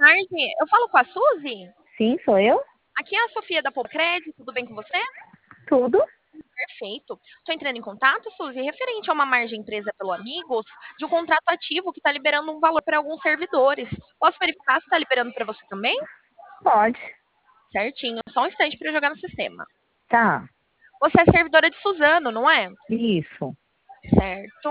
tarde. Eu falo com a Suzy? Sim, sou eu? Aqui é a Sofia da Popcred, tudo bem com você? Tudo? Perfeito. Estou entrando em contato, Suzy, referente a uma margem presa pelo Amigos, de um contrato ativo que está liberando um valor para alguns servidores. Posso verificar se está liberando para você também? Pode. Certinho, só um instante para eu jogar no sistema. Tá. Você é servidora de Suzano, não é? Isso. Certo.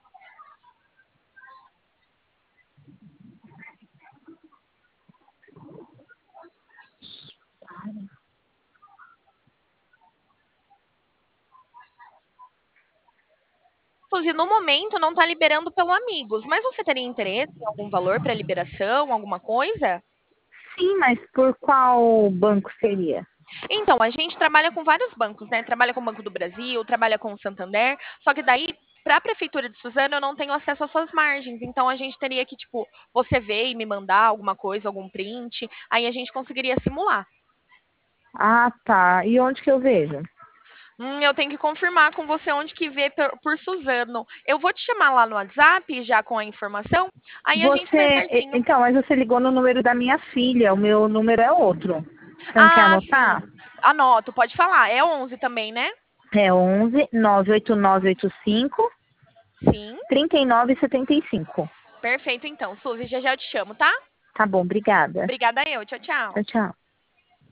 Suzy, no momento não está liberando pelo Amigos, mas você teria interesse em algum valor para liberação, alguma coisa? Sim, mas por qual banco seria? Então, a gente trabalha com vários bancos, né? Trabalha com o Banco do Brasil, trabalha com o Santander, só que daí, para a Prefeitura de Suzano, eu não tenho acesso às suas margens. Então, a gente teria que, tipo, você ver e me mandar alguma coisa, algum print, aí a gente conseguiria simular. Ah, tá. E onde que eu vejo? Eu tenho que confirmar com você onde que vê por Suzano. Eu vou te chamar lá no WhatsApp, já com a informação, aí a gente vê certinho. Então, mas você ligou no número da minha filha, o meu número é outro. Você não quer Ah, anotar? sim. Anoto, pode falar. É 11 também, né? É 11 98985 Sim. 3975. Perfeito, então. Suzy, já já eu te chamo, tá? Tá bom, obrigada. Obrigada eu. Tchau, tchau. Tchau, tchau.